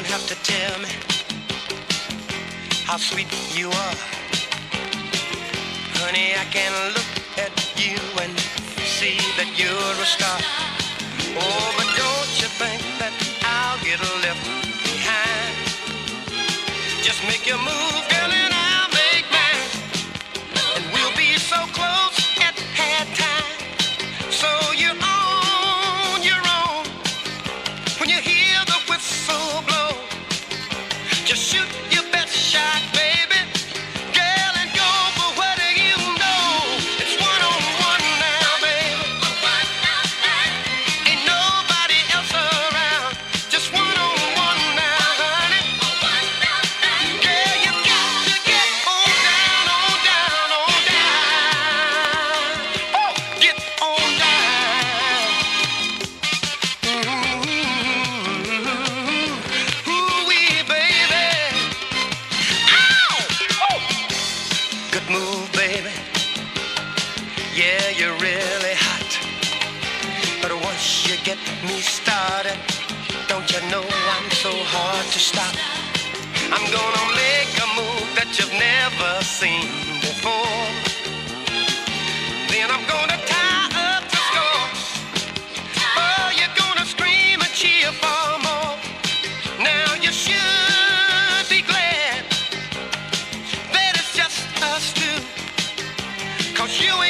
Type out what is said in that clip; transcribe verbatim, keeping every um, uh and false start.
have to tell me how sweet you are. Honey, I can look at you and see that you're a star. Oh, but don't you think that I'll get left behind? Just make your move, girl, and I'll make mine. And we'll be so close at halftime. So you're on your own. When you hear the whistle blow, just shoot your best shot, baby. Girl, and go for what you know. It's one on one now, baby. Ain't nobody else around. Just one on one now, honey. Girl, you got to get on down, on down, on down. Oh, get on down. Ooh, ooh-wee, baby. Ow! Oh! Good move, baby. Yeah, you're really hot. But once you get me started, don't you know I'm so hard to stop? I'm gonna make a move that you've never seen before. Then I'm gonna tie up the score. Oh, you're gonna scream and cheer for more. Now you should be glad that it's just us two. 'Cause you